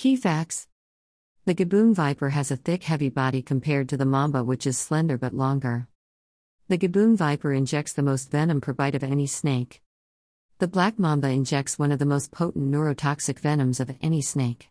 Key facts. The Gaboon viper has a thick, heavy body compared to the mamba, which is slender but longer. The Gaboon viper injects the most venom per bite of any snake. The black mamba injects one of the most potent neurotoxic venoms of any snake.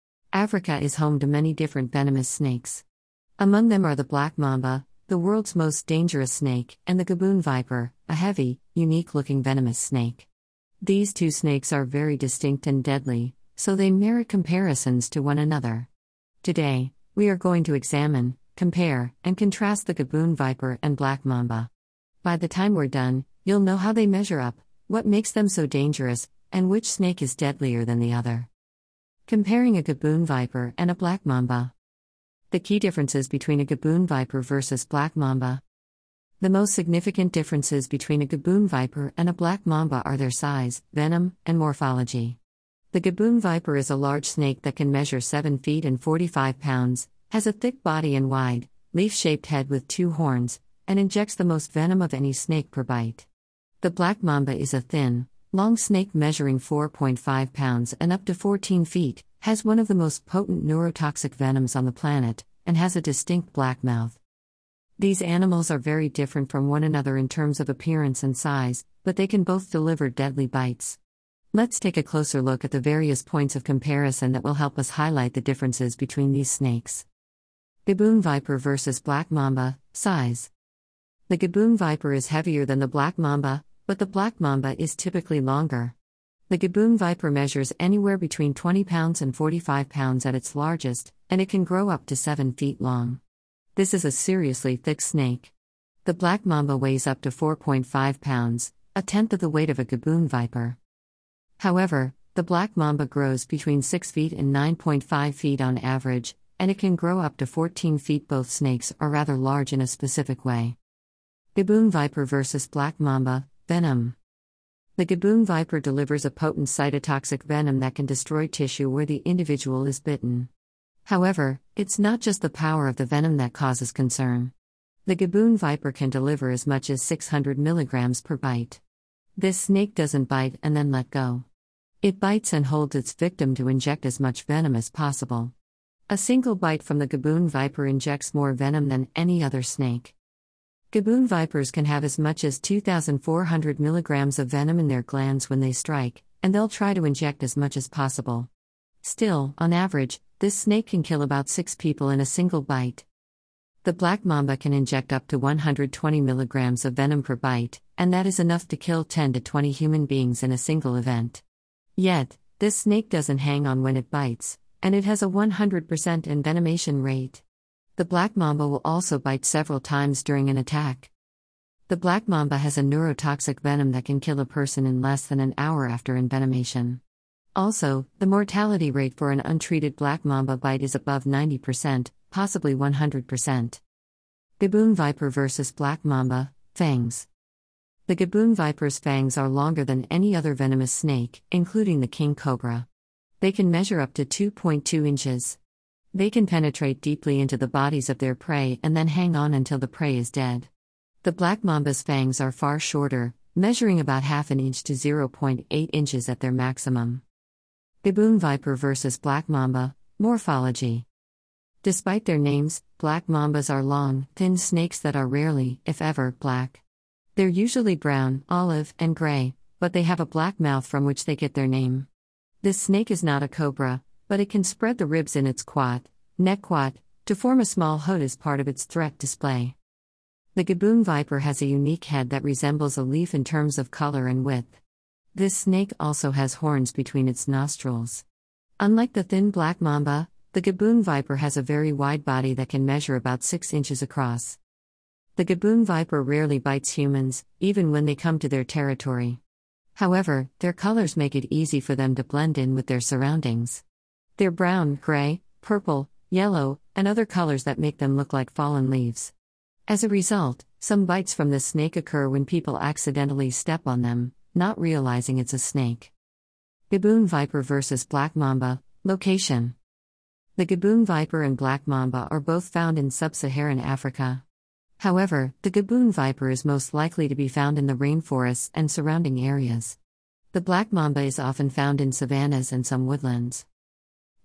Africa is home to many different venomous snakes. Among them are the black mamba, the world's most dangerous snake, and the Gaboon viper, a heavy, unique-looking venomous snake. These two snakes are very distinct and deadly, so they merit comparisons to one another. Today, we are going to examine, compare, and contrast the Gaboon viper and black mamba. By the time we're done, you'll know how they measure up, what makes them so dangerous, and which snake is deadlier than the other. Comparing a Gaboon viper and a black mamba. The key differences between a Gaboon viper versus black mamba. The most significant differences between a Gaboon viper and a black mamba are their size, venom, and morphology. The Gaboon viper is a large snake that can measure 7 feet and 45 pounds, has a thick body and wide, leaf-shaped head with 2 horns, and injects the most venom of any snake per bite. The black mamba is a thin, long snake measuring 4.5 pounds and up to 14 feet, has one of the most potent neurotoxic venoms on the planet, and has a distinct black mouth. These animals are very different from one another in terms of appearance and size, but they can both deliver deadly bites. Let's take a closer look at the various points of comparison that will help us highlight the differences between these snakes. Gaboon viper versus black mamba. Size. The Gaboon viper is heavier than the black mamba, but the black mamba is typically longer. The Gaboon viper measures anywhere between 20 pounds and 45 pounds at its largest, and it can grow up to 7 feet long. This is a seriously thick snake. The black mamba weighs up to 4.5 pounds, a tenth of the weight of a Gaboon viper. However, the black mamba grows between 6 feet and 9.5 feet on average, and it can grow up to 14 feet. Both snakes are rather large in a specific way. Gaboon viper versus black mamba. Venom. The Gaboon viper delivers a potent cytotoxic venom that can destroy tissue where the individual is bitten. However, it's not just the power of the venom that causes concern. The Gaboon viper can deliver as much as 600 milligrams per bite. This snake doesn't bite and then let go. It bites and holds its victim to inject as much venom as possible. A single bite from the Gaboon viper injects more venom than any other snake. Gaboon vipers can have as much as 2,400 milligrams of venom in their glands when they strike, and they'll try to inject as much as possible. Still, on average, this snake can kill about 6 people in a single bite. The black mamba can inject up to 120 milligrams of venom per bite, and that is enough to kill 10 to 20 human beings in a single event. Yet, this snake doesn't hang on when it bites, and it has a 100% envenomation rate. The black mamba will also bite several times during an attack. The black mamba has a neurotoxic venom that can kill a person in less than an hour after envenomation. Also, the mortality rate for an untreated black mamba bite is above 90%, possibly 100%. Gaboon viper versus black mamba. Fangs. The Gaboon viper's fangs are longer than any other venomous snake, including the king cobra. They can measure up to 2.2 inches. They can penetrate deeply into the bodies of their prey and then hang on until the prey is dead. The black mamba's fangs are far shorter, measuring about half an inch to 0.8 inches at their maximum. Gaboon viper versus black mamba. Morphology. Despite their names, black mambas are long, thin snakes that are rarely, if ever, black. They're usually brown, olive, and gray, but they have a black mouth from which they get their name. This snake is not a cobra, but it can spread the ribs in its neck quad, to form a small hood as part of its threat display. The Gaboon viper has a unique head that resembles a leaf in terms of color and width. This snake also has horns between its nostrils. Unlike the thin black mamba, the Gaboon viper has a very wide body that can measure about 6 inches across. The Gaboon viper rarely bites humans, even when they come to their territory. However, their colors make it easy for them to blend in with their surroundings. They're brown, gray, purple, yellow, and other colors that make them look like fallen leaves. As a result, some bites from this snake occur when people accidentally step on them, not realizing it's a snake. Gaboon viper versus black mamba. Location. The Gaboon viper and black mamba are both found in sub-Saharan Africa. However, the Gaboon viper is most likely to be found in the rainforests and surrounding areas. The black mamba is often found in savannas and some woodlands.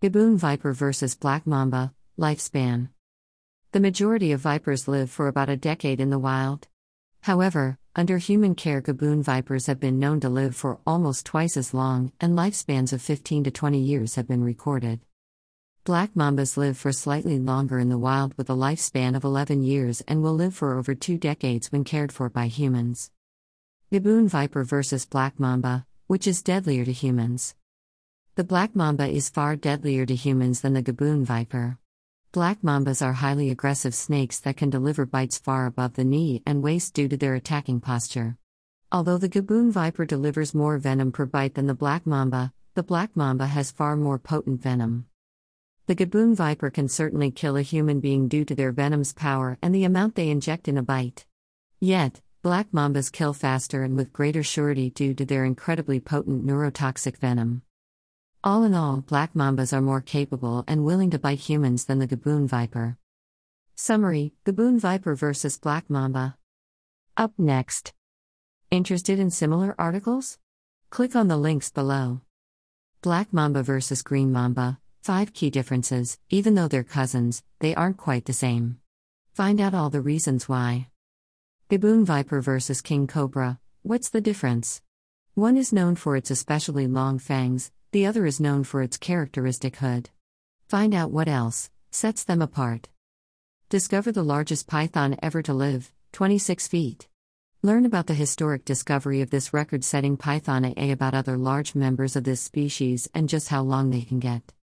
Gaboon viper versus black mamba, lifespan. The majority of vipers live for about a decade in the wild. However, under human care, gaboon vipers have been known to live for almost twice as long, and lifespans of 15 to 20 years have been recorded. Black mambas live for slightly longer in the wild with a lifespan of 11 years and will live for over 2 decades when cared for by humans. Gaboon viper versus black mamba, which is deadlier to humans? The black mamba is far deadlier to humans than the gaboon viper. Black mambas are highly aggressive snakes that can deliver bites far above the knee and waist due to their attacking posture. Although the gaboon viper delivers more venom per bite than the black mamba has far more potent venom. The gaboon viper can certainly kill a human being due to their venom's power and the amount they inject in a bite. Yet, black mambas kill faster and with greater surety due to their incredibly potent neurotoxic venom. All in all, black mambas are more capable and willing to bite humans than the gaboon viper. Summary: Gaboon viper versus black mamba. Up next. Interested in similar articles? Click on the links below. Black mamba versus green mamba. 5 key differences. Even though they're cousins, they aren't quite the same. Find out all the reasons why. Gaboon viper versus king cobra. What's the difference? One is known for its especially long fangs, the other is known for its characteristic hood. Find out what else sets them apart. Discover the largest python ever to live, 26 feet. Learn about the historic discovery of this record-setting python, about other large members of this species and just how long they can get.